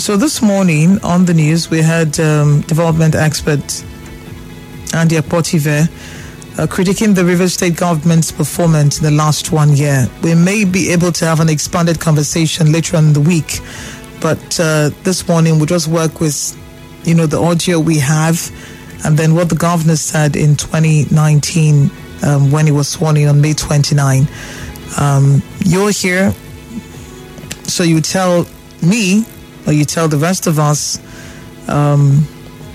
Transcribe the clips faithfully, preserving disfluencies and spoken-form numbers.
So this morning on the news, we had um, development expert Andy Akpotive uh, critiquing the Rivers State government's performance in the last one year. We may be able to have an expanded conversation later on in the week, but uh, this morning we'll just work with, you know, the audio we have and then what the governor said in twenty nineteen um, when he was sworn in on May twenty-ninth. Um, you're here, so you tell me, or you tell the rest of us, um,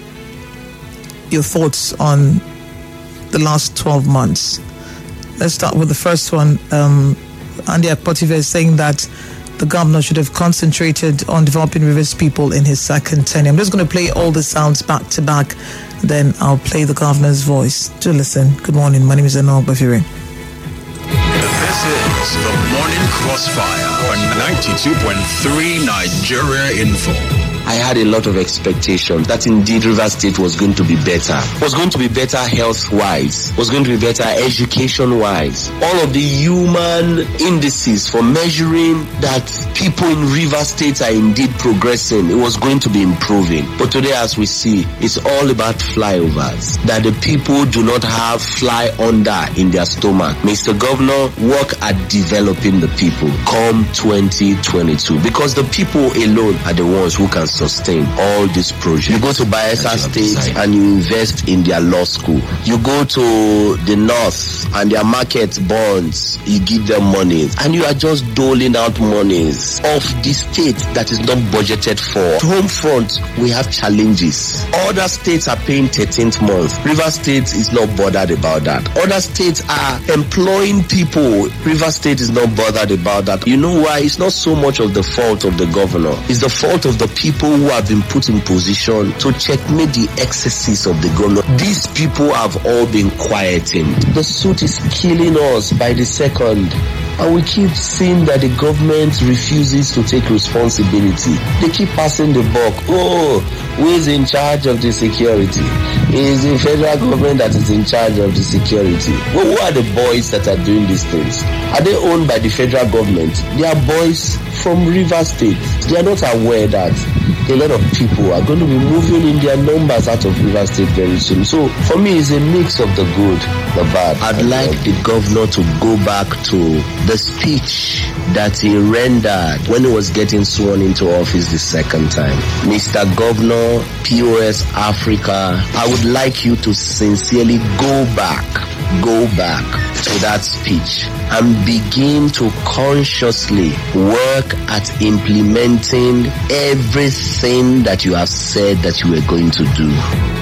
your thoughts on the last twelve months. Let's start with the first one. Um, Andy Akpotive is saying that the governor should have concentrated on developing Rivers people in his second tenure. I'm just going to play all the sounds back to back, then I'll play the governor's voice. Do listen. Good morning. My name is Enoch Bafiri. This is the Morning Crossfire on ninety-two point three Nigeria Info. I had a lot of expectations that indeed Rivers State was going to be better. Was going to be better health-wise. Was going to be better education-wise. All of the human indices for measuring that people in Rivers State are indeed progressing, it was going to be improving. But today, as we see, it's all about flyovers. That the people do not have fly under in their stomach. Mister Governor, work at developing the people come twenty twenty-two. Because the people alone are the ones who can sustain all these projects. You go to Bayelsa State and you invest in their law school. You go to the north and their market bonds, you give them money. And you are just doling out monies of the state that is not budgeted for. Home front, we have challenges. Other states are paying thirteenth month. Rivers State is not bothered about that. Other states are employing people. Rivers State is not bothered about that. You know why? It's not so much of the fault of the governor. It's the fault of the people who have been put in position to checkmate the excesses of the governor. These people have all been quietened. The suit is killing us by the second. And we keep seeing that the government refuses to take responsibility. They keep passing the buck. Oh, who is in charge of the security? It is the federal government that is in charge of the security. Well, who are the boys that are doing these things? Are they owned by the federal government? They are boys from Rivers State. They are not aware that a lot of people are going to be moving in their numbers out of Rivers State very soon. So for me, it's a mix of the good, the bad. I'd like the governor to go back to the speech that he rendered when he was getting sworn into office the second time. Mister Governor, P O S Africa, I would like you to sincerely go back, go back to that speech and begin to consciously work at implementing everything that you have said that you were going to do.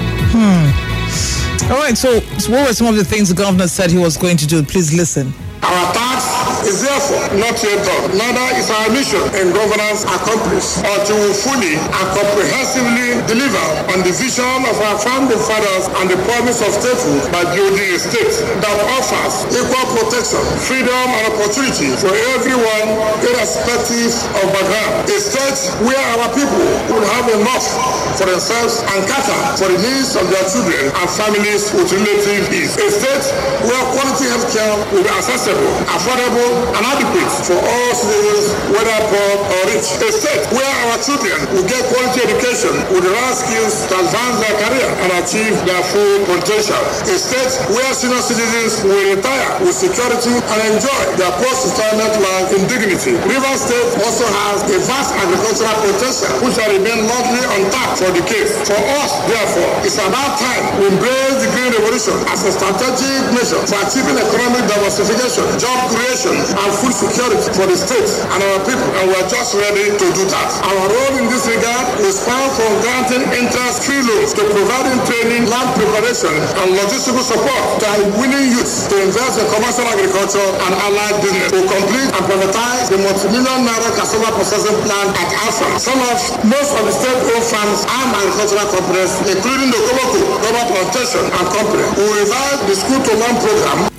Hmm. All right, so, so what were some of the things the governor said he was going to do? Please listen. Our task is therefore not yet done. Neither is our mission and governance accomplished until we fully and comprehensively deliver on the vision of our founding fathers and the promise of statehood by building a state that offers equal protection, freedom, and opportunity for everyone, irrespective of background. A state where our people will have enough for themselves and cater for the needs of their children and families with relative ease. A state where quality health care will be accessible, affordable, and adequate for all citizens, whether poor or rich. A state where our children will get quality education with the right skills to advance their career and achieve their full potential. A state where senior citizens will retire with security and enjoy their post-retirement life in dignity. Rivers State also has a vast agricultural potential which will remain largely untapped for decades. For us, therefore, it's about time we embrace the Green Revolution as a strategic measure for achieving economic diversification, job creation, and food security for the state and our people, and we are just ready to do that. Our role in this regard will span from granting interest-free loans to providing training, land preparation, and logistical support to our willing youths to invest in commercial agriculture and allied business, to complete and privatize the multi-million naira cassava processing plant at Afra. Some of most of the state-owned farms and agricultural companies, including the Komoko, Global Plantation and Company, will revive the school-to-learn program.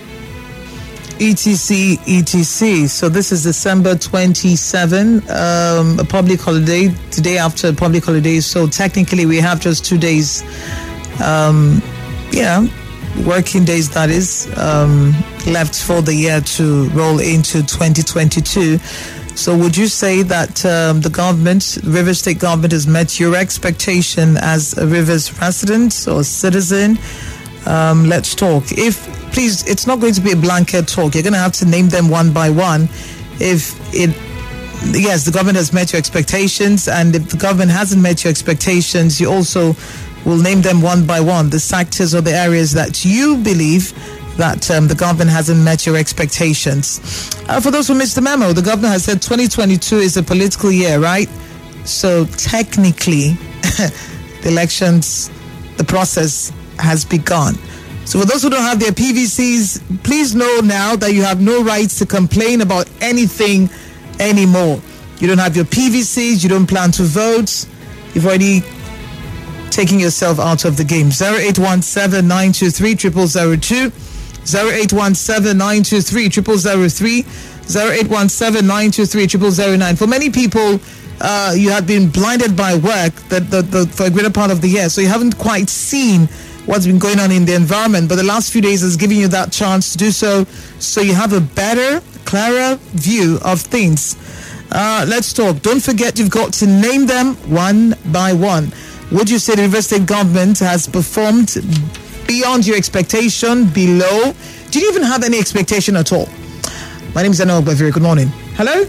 Etc, et cetera. So this is December twenty-seventh, um, a public holiday, today after a public holiday. So technically we have just two days, um, yeah, working days that is, um, left for the year to roll into twenty twenty-two. So would you say that um, the government, Rivers State government, has met your expectation as a Rivers resident or citizen? Um, let's talk. If, please, it's not going to be a blanket talk. You're going to have to name them one by one. If it, yes, the government has met your expectations, and if the government hasn't met your expectations, you also will name them one by one, the sectors or the areas that you believe that um, the government hasn't met your expectations. Uh, for those who missed the memo, the governor has said twenty twenty-two is a political year, right? So technically, the elections, the process has begun. So for those who don't have their P V Cs, please know now that you have no rights to complain about anything anymore. You don't have your P V Cs, you don't plan to vote, you've already taken yourself out of the game. zero eight one seven nine two three zero zero zero two, zero eight one seven nine two three zero zero zero three, zero eight one seven nine two three zero zero zero nine. For many people, uh, you have been blinded by work that the, the, for a greater part of the year, so you haven't quite seen what's been going on in the environment, but the last few days has given you that chance to do so, so you have a better, clearer view of things. Uh, let's talk. Don't forget, you've got to name them one by one. Would you say the Rivers State government has performed beyond your expectation, below? Did you even have any expectation at all? My name is Anna Ogbaviri. Good morning. Hello?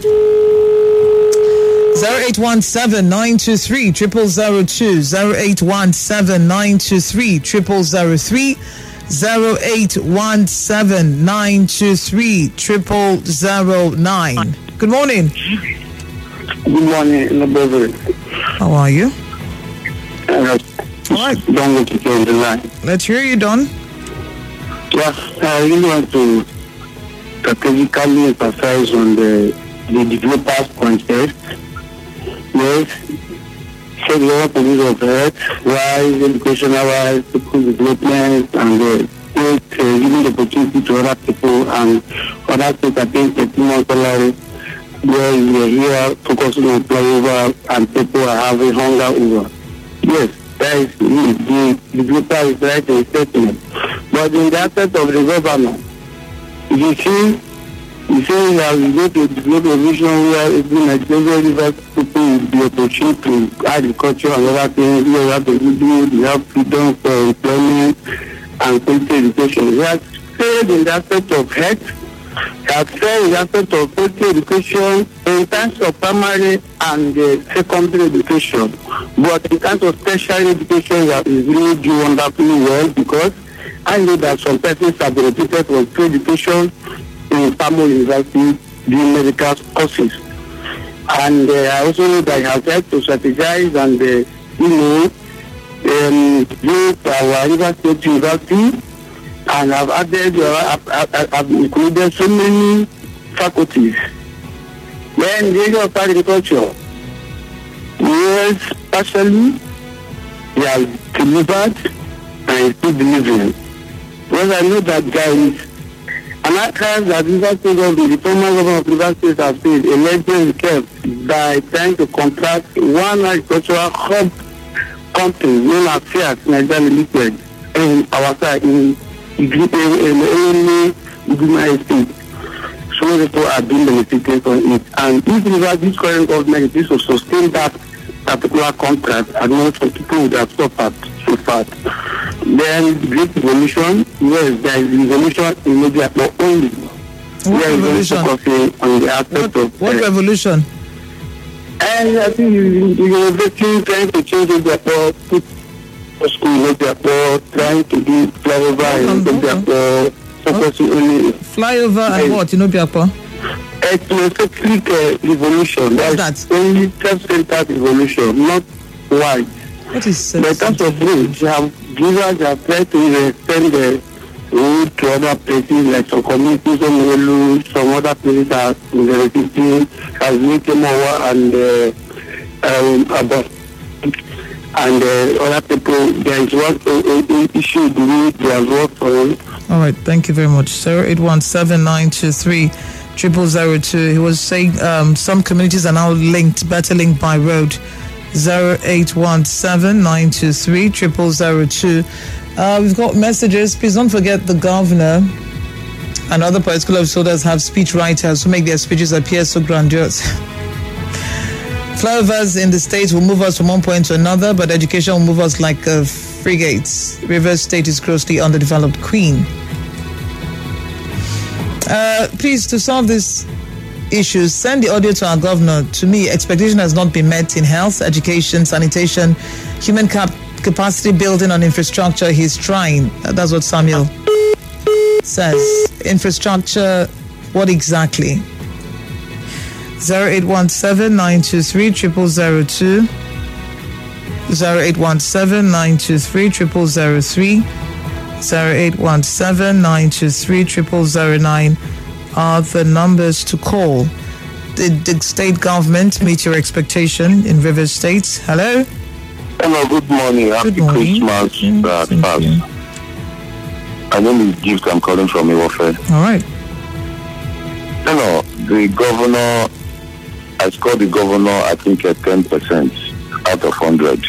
zero eight one seven nine two three zero zero zero two, zero eight one seven nine two three zero zero zero three, zero eight one seven nine two three zero zero zero nine. Good morning. Good morning, Ogbaviri. How are you? Uh, All right. Don't want to change the line. Let's hear you, Don. Yeah, I really want to strategically emphasize on the, the developers' contest. Yes, say the whole police of health, wise, educational wise, people development, and the state uh, giving the opportunity to other people, and other states attain thirteen months salary, where we are here focusing on flyover, and people are having hunger over. Yes, that is the developer is right in statement. But in the aspect of the government, you see, you say that we go to develop a vision where it's been like very people will be opportunity to agriculture and other things. We have to do, we have freedom for employment and quality education. We have failed in the aspect of health. We have failed in the aspect of quality education in terms of primary and uh, secondary education. But in terms of tertiary education, that is really doing wonderfully well, because I know that some persons have been repeated for free education in Pamo University doing medical courses. And uh, I also know that I have helped to strategize and, uh, you know, um, build our River State University, and I've added, uh, I've, I've included so many faculties. Then the area of agriculture, yes, partially, they are delivered and still delivering. Because I know that there is an archive that River State government, the former governor of River State has said, a legend kept by trying to contract one agricultural hub company known as Fiat Nigeria Limited in our side in Iguma Estate. So people are being benefited from it. And if River, this current government is to sustain that particular contract, and not for people would have suffered so far. Then great revolution, yes, there is revolution in media, but only. What revolution? On the aspect what, of, what uh, revolution? And I think you're trying to change the put school media, trying to do flyover and media, focusing only. Flyover and what? You know, Biakpo? Ethnocentric uh, revolution. What's That's that? only self-centered revolution, not wide. What is uh, But in terms of roads, you have givers have tried to extend the road to other places, like some communities, some Olu, some other places are in the refugee, as Nikemowa and uh, um, about and uh, other people. There is one uh, uh, issue with they have worked for. All right, thank you very much. zero eight one seven nine two three zero zero zero two. He was saying um, some communities are now linked, better linked by road. zero eight one seven nine two three zero zero zero two. Uh, we've got messages. Please don't forget the governor And other political episoders have speech writers who make their speeches appear so grandiose. Flyovers in the state will move us from one point to another, but education will move us like uh, frigates. Rivers State is grossly underdeveloped. Queen. Uh, please, to solve this issues, send the audio to our governor. To me, expectation has not been met in health, education, sanitation, human cap- capacity building on infrastructure. He's trying. That's what Samuel says. Infrastructure, what exactly? zero eight one seven nine two three zero zero zero two zero eight one seven nine two three zero zero zero three zero eight one seven nine two three zero zero zero nine are the numbers to call. Did the state government meet your expectation in Rivers State? Hello? Hello, good morning. Happy Good morning. Christmas. Mm, Uh, thank fast. you. My name is Gift. I'm calling from Iwofe. All right. Hello, the governor, I scored the governor, I think, at ten percent out of one hundred.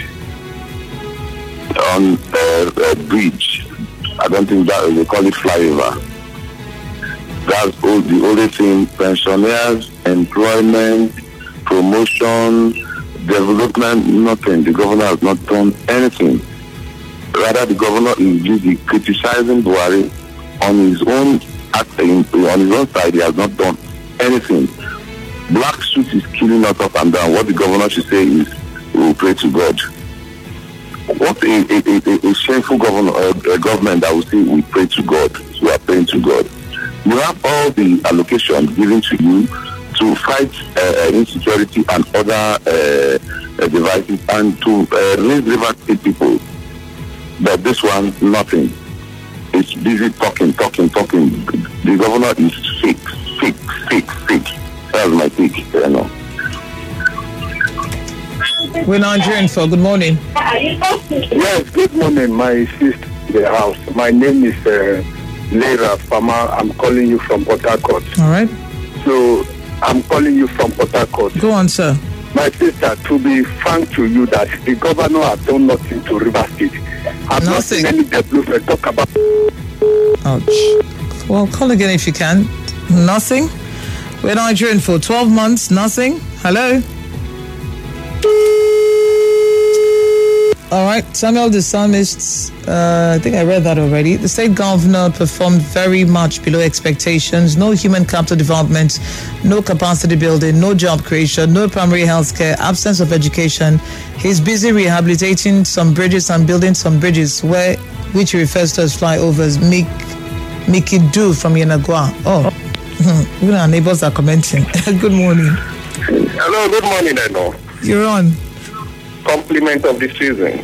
On uh, a bridge, I don't think that, they call it flyover. That's all, the only thing. Pensioners, employment, promotion, development, nothing. The governor has not done anything. Rather, the governor is busy criticizing Buhari on his own acting, on his own side. He has not done anything. Black suit is killing us up and down. What the governor should say is, we will pray to God. What a, a, a, a shameful governor, uh, government that will say we pray to God. So we are praying to God. You have all the allocations given to you to fight uh, insecurity and other uh, uh, devices and to uh, raise River State people. But this one, nothing. It's busy talking, talking, talking. The governor is fake, fake, fake, fake. That's my take, you know. We're Nigerian for good morning. Yes, good morning, my sister in the house. My name is uh, Leira Fama. I'm calling you from Port Harcourt. All right. So, I'm calling you from Port Harcourt. Go on, sir. My sister, to be frank to you, that the governor has done nothing to River State. I've not seen Nothing. any development talk about. Ouch. Well, call again if you can. Nothing. We're Nigerian for twelve months. Nothing. Hello. All right, Samuel the psalmist, uh, I think I read that already. The state governor performed very much below expectations. No human capital development, no capacity building, no job creation, no primary health care, absence of education. He's busy rehabilitating some bridges and building some bridges, where which he refers to as flyovers. Mik, Miki Do from Yenagua. Oh, even our neighbors are commenting. Good morning. Hello, good morning, I know. You're on. Compliment of the season.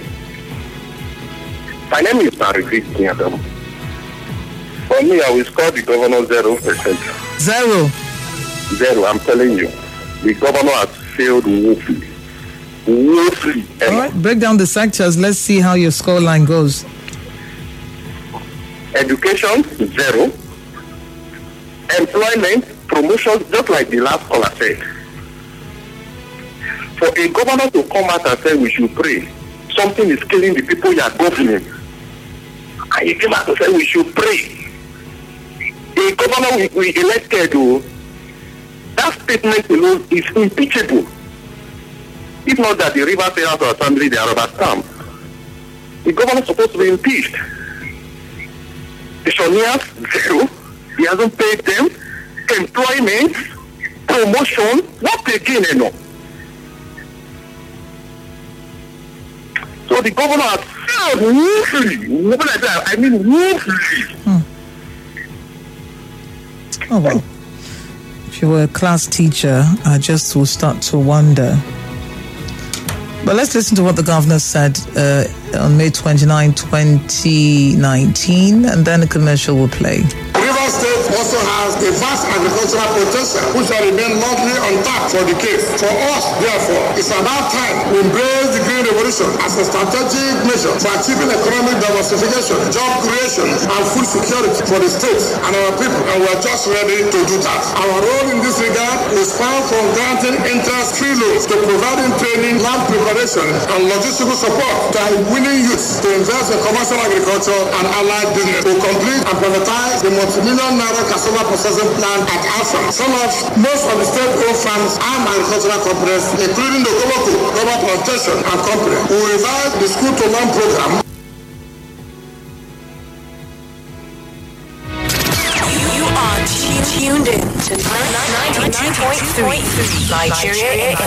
My name is Narikit Kiadam. For me, I will score the governor zero percent. Zero. Zero, I'm telling you. The governor has failed woefully. Woefully. All right, break down the sectors. Let's see how your scoreline goes. Education, zero. Employment, promotion, just like the last caller said. For a governor to come out and say we should pray, something is killing the people you are governing. And he came out to say we should pray. A governor we, we elected, oh, that statement alone is impeachable. If not that the River State House of Assembly, they are rubber stamp. The governor is supposed to be impeached. The Shonias, zero. He hasn't paid them. Employment, promotion, what again, you know? So the governor has failed woefully. Woefully, I mean woefully. Hmm. Oh, well. If you were a class teacher, I just will start to wonder. But let's listen to what the governor said uh, on May twenty-ninth, twenty nineteen, and then a commercial will play. River State also has a vast agricultural potential which will remain largely untapped for the case. For us, therefore, it's about time we embrace the Green Revolution as a strategic measure for achieving economic diversification, job creation, and food security for the state and our people, and we are just ready to do that. Our role in this regard is far from granting interest-free loans to providing training, land preparation, and logistical support to our willing youths to invest in commercial agriculture and allied business, to complete and privatize the multi-million naira cassava processing plant at Afram. Some of most of the state-owned farms and agricultural companies, including the Goboko, Global Plantation and Company, will revive the school-to-learn program. You are tuned in to ninety-two point three Nigeria.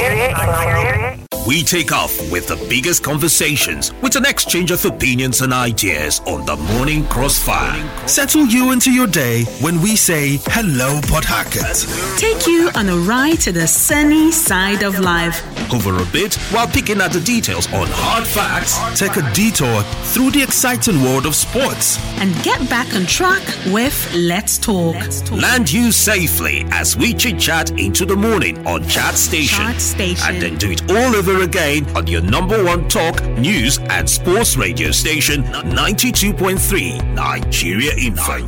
We take off with the biggest conversations with an exchange of opinions and ideas on the Morning Crossfire. Settle you into your day when we say hello, Port Harcourt. Take you on a ride to the sunny side of life. Hover a bit while picking at the details on hard facts. Take a detour through the exciting world of sports. And get back on track with Let's Talk. Land you safely as we chit-chat into the morning on Chat Station. Chat Station. And then do it all over again on your number one talk, news and sports radio station, ninety-two point three Nigeria Info.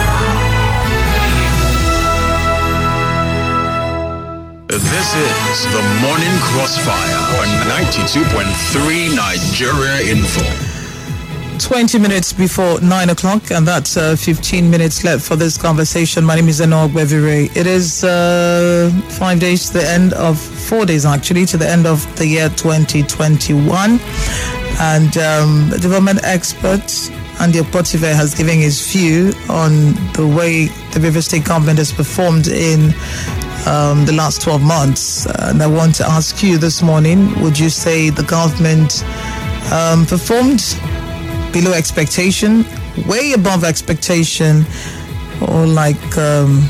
This is the Morning Crossfire on ninety-two point three Nigeria Info. twenty minutes before nine o'clock, and that's uh, fifteen minutes left for this conversation. My name is Enoch Bevire. It is uh, five days to the end of, four days actually, to the end of the year twenty twenty-one. And um, the development expert, Andy Okpotive, has given his view on the way the Rivers State government has performed in um, the last twelve months. And I want to ask you this morning, would you say the government um, performed below expectation, way above expectation, or like um,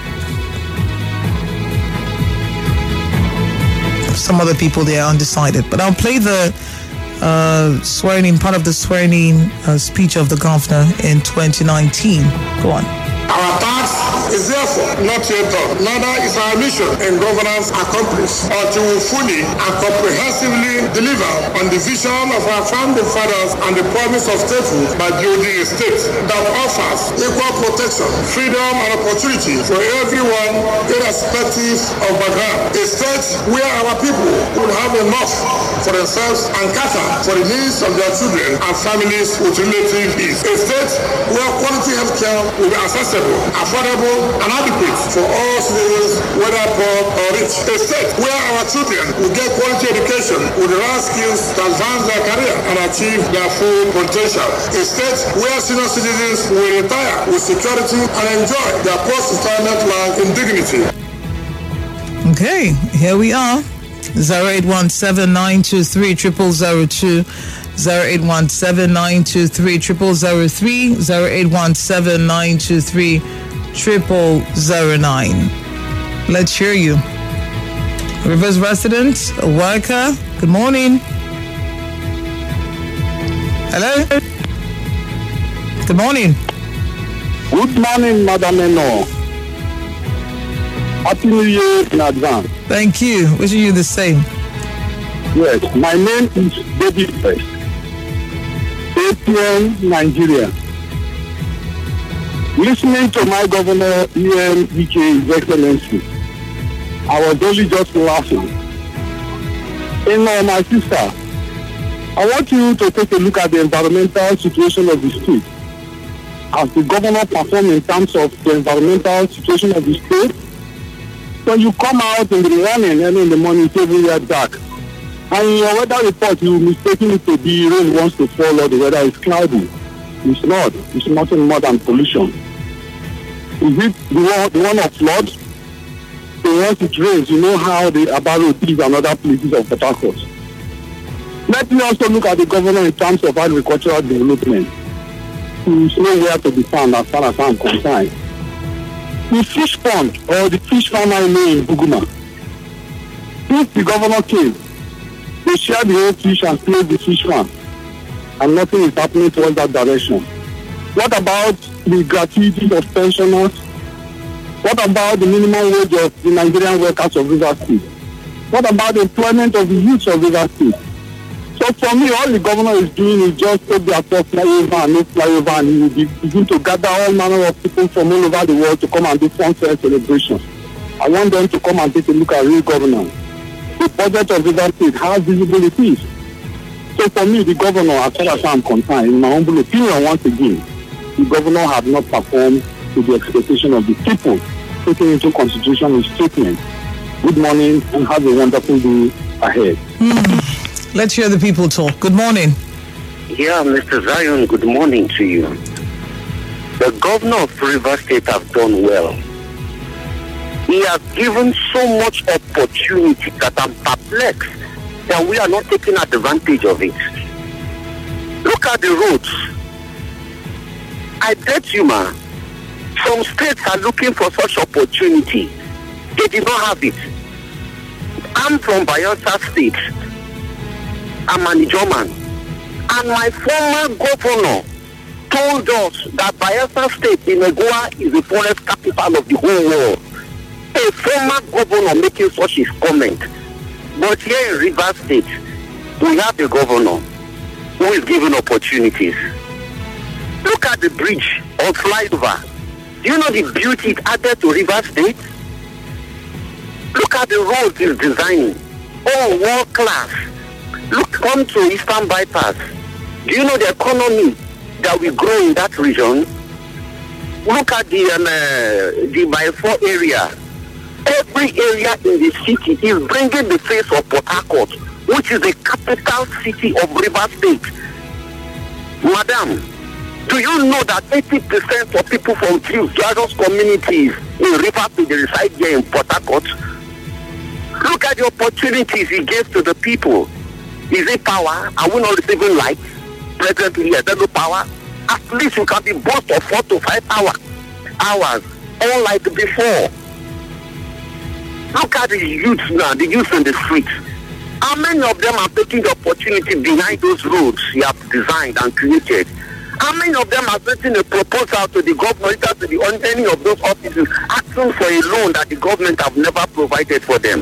some other people, they are undecided? But I'll play the uh, swearing-in, part of the swearing-in uh, speech of the governor in twenty nineteen. Go on. Our task is therefore not yet done. Neither is our mission and governance accomplished until we fully and comprehensively deliver on the vision of our founding fathers and the promise of statehood by building a state that offers equal protection, freedom, and opportunity for everyone, irrespective of background. A state where our people will have enough for themselves and cater for the needs of their children and families with relative ease. A state where quality health care will be accessible, affordable, and adequate for all citizens, whether poor or rich. A state where our children will get quality education with the right skills to advance their career and achieve their full potential. A state where senior citizens will retire with security and enjoy their post-retirement life in dignity. Okay, here we are. zero eight one seven nine two three zero zero zero two. zero eight one seven nine two three zero zero zero three, zero eight one seven nine two three zero zero zero nine. Let's hear you. Rivers resident, a worker, good morning. Hello? Good morning. Good morning, Madam Eno. Happy New Year in advance. Thank you. Wishing you the same. Yes, my name is David West. A P M Nigeria. Listening to my governor, E M D K, His Excellency, I was only just laughing. And uh, my sister, I want you to take a look at the environmental situation of the state. As the governor performed in terms of the environmental situation of the state, when you come out in the morning and in the morning, it's everywhere dark. And in your weather report, you mistaken it to be rain wants to fall or the weather is cloudy. It's not. It's nothing more than pollution. Is it the one, the one of flood? So once it rains, you know how the Abaro is and other places of Port Harcourt. Let me also look at the governor in terms of agricultural development. It's nowhere to be found as far as I'm concerned. The fish pond or the fish farm I know in Buguma. Since the governor came, they share the whole fish and close the fish farm. And nothing is happening towards that direction. What about the gratuity of pensioners What about the minimum wage of the Nigerian workers of Rivers State? What about the employment of the youth of Rivers State? So for me, all the governor is doing is just take their first flyover and no flyover, and he will be, begin to gather all manner of people from all over the world to come and do fun fair celebrations. I want them to come and take a look at real governance. The budget of Rivers State, how visible it is. So for me, the governor, as far as I'm concerned, in my humble opinion, once again, the governor have not performed to the expectation of the people, taking into consideration his statement. Good morning and have a wonderful day ahead. Mm. Let's hear the people talk. Good morning. Yeah, Mister Zion, good morning to you. The governor of Rivers State have done well. He has given so much opportunity that I'm perplexed that we are not taking advantage of it. Look at the roads. I bet you, man, some states are looking for such opportunity. They did not have it. I'm from Bayelsa State. I'm an Ijoman. And my former governor told us that Bayelsa State in Egoa is the forest capital of the whole world. A former governor making such his comment. But here in Rivers State, we have a governor who is given opportunities. Look at the bridge or flyover. Do you know the beauty it added to Rivers State? Look at the roads he's designing. Oh, world class. Look, come to Eastern Bypass. Do you know the economy that will grow in that region? Look at the um, uh, the Bayelsa area. Every area in the city is bringing the face of Port Harcourt, which is the capital city of Rivers State. Madam, do you know that eighty percent of people from various communities in Rivers State reside here in Port Harcourt? Look at the opportunities he gave to the people. Is it power? Are we not receiving light? Presently, there's no power. At least you can be both of four to five hour, hours, unlike before. Look at the youth now, the youth in the streets. How many of them are taking the opportunity behind those roads you have designed and created? How many of them are sending a proposal to the government, to the on any of those offices, asking for a loan that the government have never provided for them?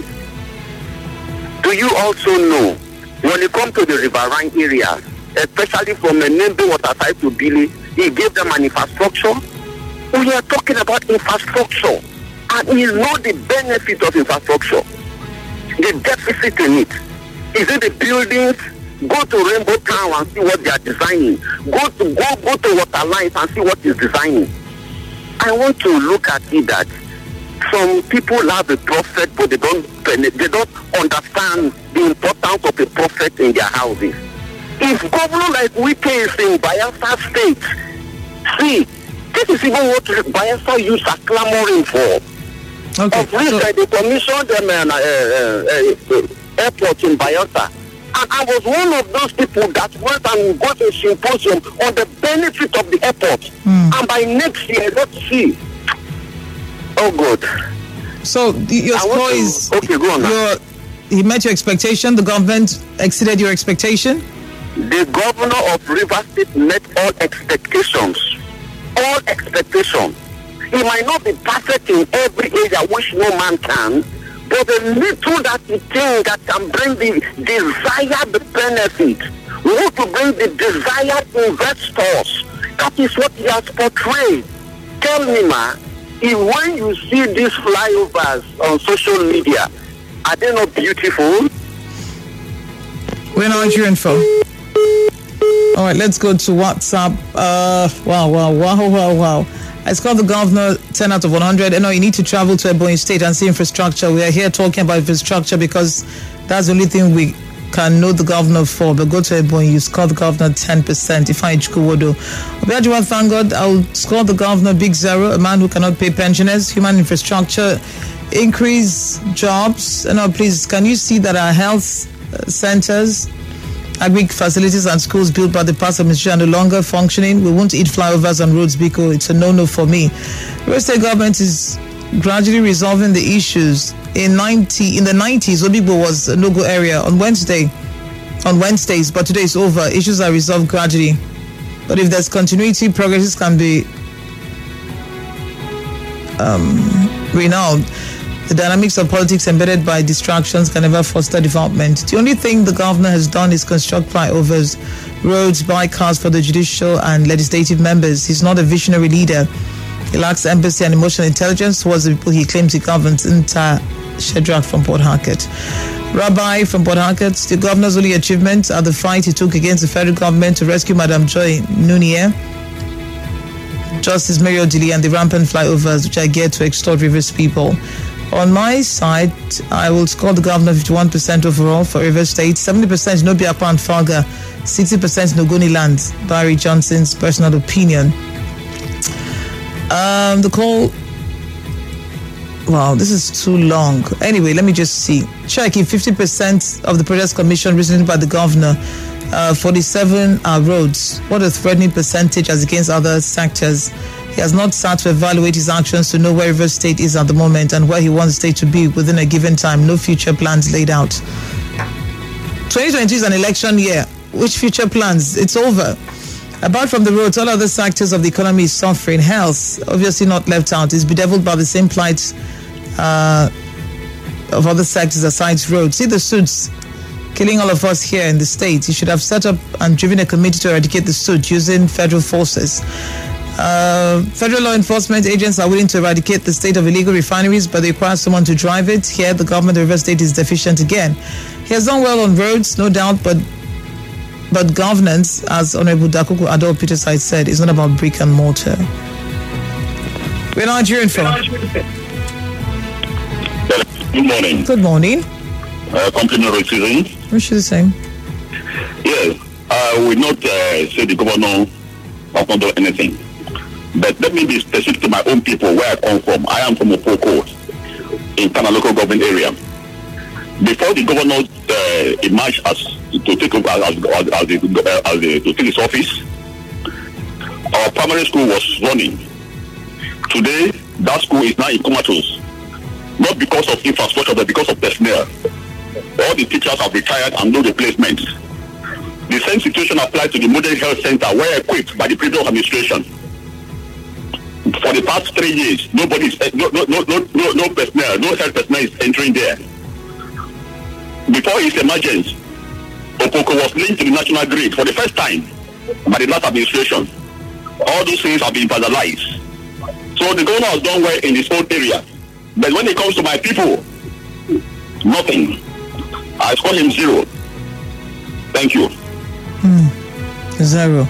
Do you also know, when it comes to the riverine area, especially from Menendo Waterside to Billy, he gave them an infrastructure? We are talking about infrastructure. And we know the benefit of infrastructure, the deficit in it. Is it the buildings? Go to Rainbow Town and see what they are designing. Go to go go to Waterlines and see what is designing. I want to look at it that some people have a prophet, but they don't they don't understand the importance of a prophet in their houses. If governor like Wike is in Bayelsa State, see, this is even what Bayelsa youths are clamoring for. Okay, of which so, uh, they commissioned them an uh, uh, uh, airport in Bayelsa. And I was one of those people that went and got a symposium on the benefit of the airport. Mm. And by next year, let's see. Oh, good. So your score is... Okay, go on now. He met your expectation? The government exceeded your expectation? The governor of Rivers State met all expectations. All expectations. He might not be perfect in every area, which no man can, but the little that he can that can bring the desired benefit, we want to bring the desired investors. That is what he has portrayed. Tell me, ma, if when you see these flyovers on social media, are they not beautiful? We're not your info. All right, let's go to WhatsApp. Uh, wow, wow, wow, wow, wow. I scored the governor ten out of one hundred. You know, you need to travel to Ebonyi State and see infrastructure. We are here talking about infrastructure because that's the only thing we can know the governor for. But go to Ebonyi, you score the governor ten percent. If I Chukwuwodo. Obiajiwa, thank God, I'll score the governor big zero, a man who cannot pay pensioners, human infrastructure, increase jobs. You know, please, can you see that our health centers, agri facilities and schools built by the past administration are no longer functioning? We won't eat flyovers on roads because it's a no-no for me. The Rivers State government is gradually resolving the issues. In ninety in the nineties, Obigbo was a no-go area on Wednesday, on Wednesdays, but today it's over. Issues are resolved gradually. But if there's continuity, progress can be um, renowned. The dynamics of politics embedded by distractions can never foster development. The only thing the governor has done is construct flyovers, roads, buy cars for the judicial and legislative members. He's not a visionary leader. He lacks empathy and emotional intelligence towards the people he claims he governs. Entire Shadrach from Port Harcourt. Rabbi from Port Harcourt, the governor's only achievements are the fight he took against the federal government to rescue Madam Joy Nunier, Justice Mary Odili, and the rampant flyovers which are geared to extort Rivers people. On my side, I will score the governor fifty-one percent overall for Rivers State, seventy percent in Obiakwa and Falga, sixty percent in Ogoni Land. Barry Johnson's personal opinion. Um, the call... Wow, this is too long. Anyway, let me just see. Check if fifty percent of the Projects Commission presented by the governor, uh, forty-seven are roads. What a threatening percentage as against other sectors. He has not sat to evaluate his actions to know where Rivers State is at the moment and where he wants the state to be within a given time. No future plans laid out. twenty twenty is an election year. Which future plans? It's over. Apart from the roads, all other sectors of the economy is suffering. Health, obviously not left out, is bedeviled by the same plight uh, of other sectors aside roads. See the suits killing all of us here in the state. He should have set up and driven a committee to eradicate the suit using federal forces. Uh, federal law enforcement agents are willing to eradicate the state of illegal refineries, but they require someone to drive it. Here, the government of Rivers State is deficient again. He has done well on roads, no doubt, but but governance, as Honorable Dakuku Adol Peterside said, is not about brick and mortar. We're Nigerian from. Good morning. Good morning. Uh, Compliment citizens. Wish you the same. Yes, I will not uh, say the governor has not done anything. But let me be specific to my own people where I come from. I am from Opoko, in Kana local government area. Before the governor uh, emerged as to take over as, as, as, as, the, as the, to take his office, our primary school was running. Today, that school is now in comatose, not because of infrastructure, but because of personnel. All the teachers have retired and no replacement. The same situation applies to the modern health center, where equipped by the previous administration. For the past three years, nobody is, no, no, no, no, no, no personnel, no health personnel is entering there. Before his emergence, Opoko was linked to the national grid for the first time by the last administration. All those things have been vandalized. So the governor has done well in his own area. But when it comes to my people, nothing. I score him zero. Thank you. Mm, zero.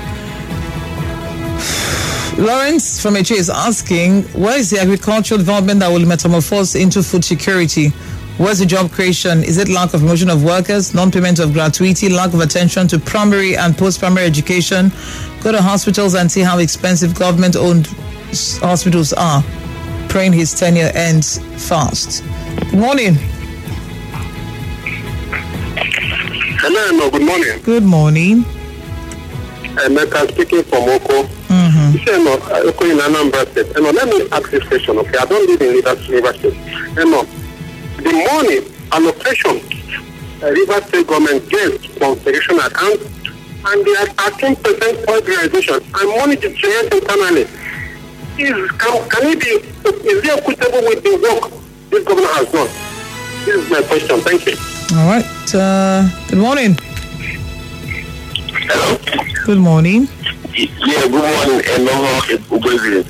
Lawrence from H A is asking, where is the agricultural development that will metamorphose into food security? Where's the job creation? Is it lack of promotion of workers, non-payment of gratuity, lack of attention to primary and post-primary education? Go to hospitals and see how expensive government-owned hospitals are. Praying his tenure ends fast. Good morning. Hello, no, good morning. Good morning. I'm speaking from Oko. Mm-hmm. You say, no, Oko in Anambra State. You know, let me ask this question, okay? I don't live in Rivers State. You know, the money allocation uh, Rivers State government gets from federation accounts, and they are thirteen percent organization and money to generate internally. Is can, can it be? Is it equitable with the work this governor has done? This is my question. Thank you. All right. Uh, good morning. Hello. Good morning. Yeah, good morning. Hello,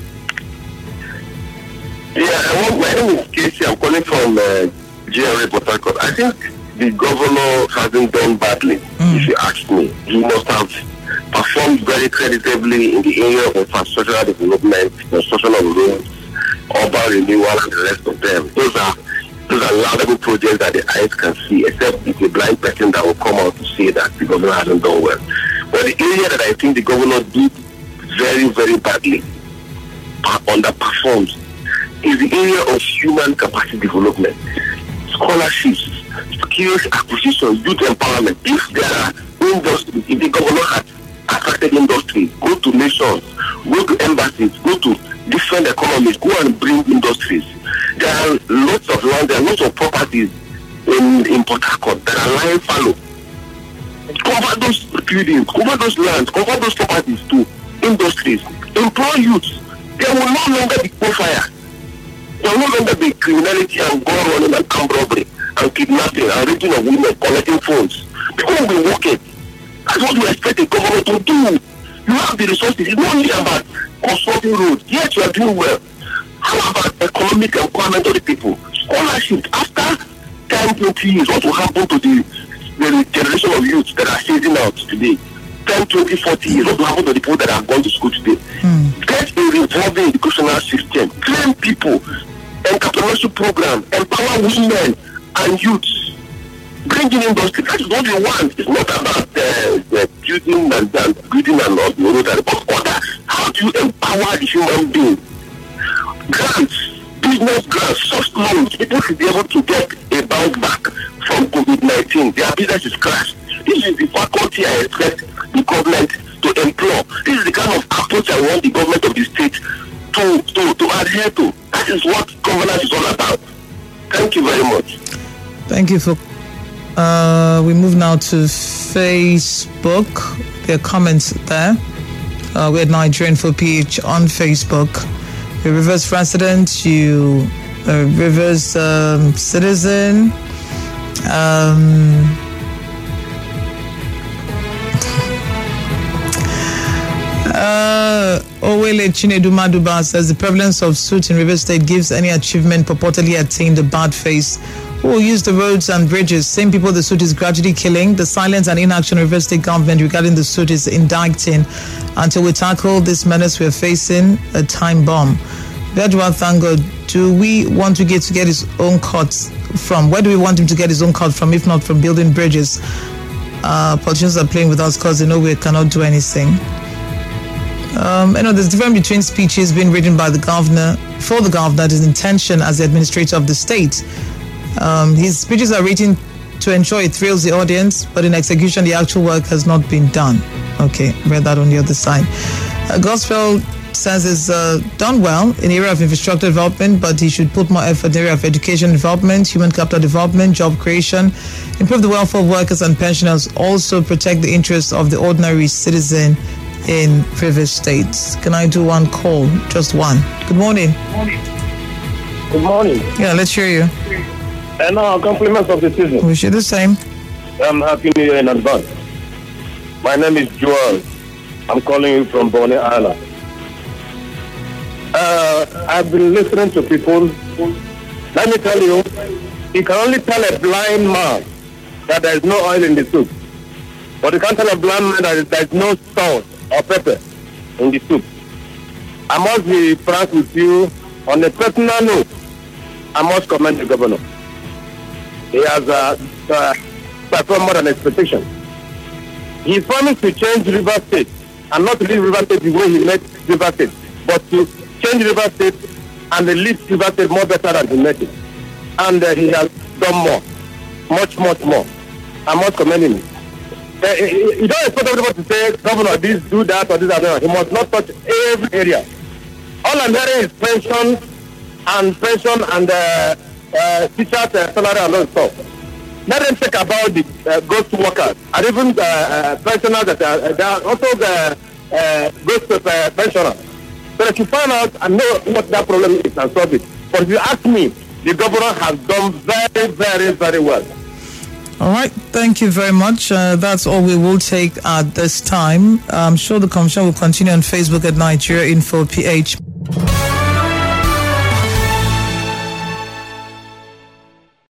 yeah, I want, my name is Casey. I'm calling from uh, G R A Port Harcourt. I think the governor hasn't done badly, mm. if you ask me. He must have performed very creditably in the area of infrastructural development, construction of roads, urban renewal, and the rest of them. Those are those are laudable projects that the eyes can see, except it's a blind person that will come out to say that the governor hasn't done well. But the area that I think the governor did very, very badly, underperformed, is the area of human capacity development, scholarships, skills acquisition, youth empowerment. If there are industries, if the governor had attracted industry, go to nations, go to embassies, go to different economies, go and bring industries. There are lots of land, there are lots of properties in, in Port Harcourt that are lying fallow. Cover those buildings, cover those lands, cover those properties to industries, employ youths. There will no longer be coal fire. There will no longer be criminality and gun running and armed robbery and kidnapping and raping of women, collecting phones. People will be working. That's what we expect the government to do. You have the resources. It's not only about constructing roads. Yes, you are doing well. How about economic empowerment of the people? Scholarship. After ten, twenty years, what will happen to the, the generation of youth that are phasing out today? ten, twenty, forty years, what will happen to the people that have gone to school today? Mm. Get a revolving educational system. Train people. Entrepreneurship program. Empower women and youths. Bring in industry. That is what we want. It's not about uh, uh, building and, and building and all the road. But other, how do you empower the human being? Grants, business grants, soft loans. People should be able to get a bounce back from COVID nineteen. Their business is crashed. This is the faculty I expect the government to employ. This is the kind of approach I want the government of the state to, to, to adhere to. That is what governance is all about. Thank you very much. Thank you for... Uh, we move now to Facebook. There are comments there. Uh, we're at Nigerian for P H on Facebook. The Rivers resident, you uh, Rivers um, citizen. Um, uh, Owele Chinedu Maduba says the prevalence of suit in Rivers State gives any achievement purportedly attained a bad face. Who will use the roads and bridges? Same people the suit is gradually killing. The silence and inaction of Rivers State government regarding the suit is indicting. Until we tackle this menace, we're facing a time bomb. Vedwa Thango, do we want to get to get his own cut from? Where do we want him to get his own cut from, if not from building bridges? Uh, politicians are playing with us because they know we cannot do anything. Um, you know, there's a difference between speeches being written by the governor, for the governor, his intention as the administrator of the state. Um, his speeches are written to ensure it thrills the audience, but in execution, the actual work has not been done. Okay, read that on the other side. Uh, Gospel says it's uh, done well in the area of infrastructure development, but he should put more effort in the area of education development, human capital development, job creation, improve the welfare of workers and pensioners, also protect the interests of the ordinary citizen in Rivers State. Can I do one call? Just one. Good morning. Good morning. Yeah, let's hear you. And uh, compliments of the season. Wish you the same. I'm happy New Year in advance. My name is Joel. I'm calling you from Bonny Island. Uh, I've been listening to people. Let me tell you, you can only tell a blind man that there is no oil in the soup. But you can't tell a blind man that there is no salt or pepper in the soup. I must be frank with you. On a personal note, I must commend the governor. He has uh, uh, performed more than expectation. He promised to change River State and not leave River State the way he met River State, but to change River State and leave River State more better than he met it. And uh, he has done more, much, much more. I must commend him. Uh, you don't expect everybody to say, Governor, this, do that, or this, or that. He must not touch every area. All I'm hearing is pension and pension and uh, uh, teachers' uh, salary and all stuff. Let them think about the uh, ghost workers and even the uh, pensioners that are, uh, they are also the uh, ghost uh, pensioners. So that you find out and know what that problem is and solve it. But if you ask me, the governor has done very, very, very well. All right, thank you very much. Uh, that's all we will take at this time. I'm sure the conversation will continue on Facebook at Nigeria Info P H.